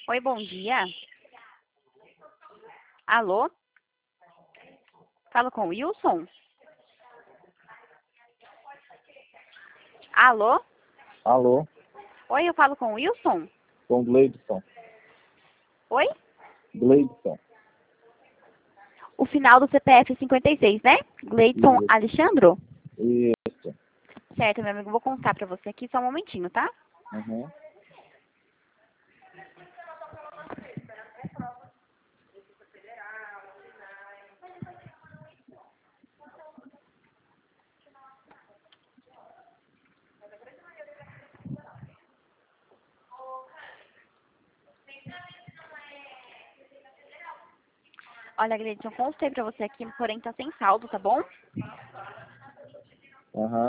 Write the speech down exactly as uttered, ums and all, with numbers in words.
Oi, bom dia. Alô? Falo com o Wilson? Alô? Alô, Oi, eu falo com o Wilson? com Gleidson. Oi? Gleidson. O final do C P F é cinquenta e seis, né? Gleidson Isso. Alexandro? Isso. Certo, meu amigo, vou contar pra você aqui só um momentinho, tá? Uhum. Olha, Gleidson, eu constei pra você aqui, porém tá sem saldo, tá bom? Aham.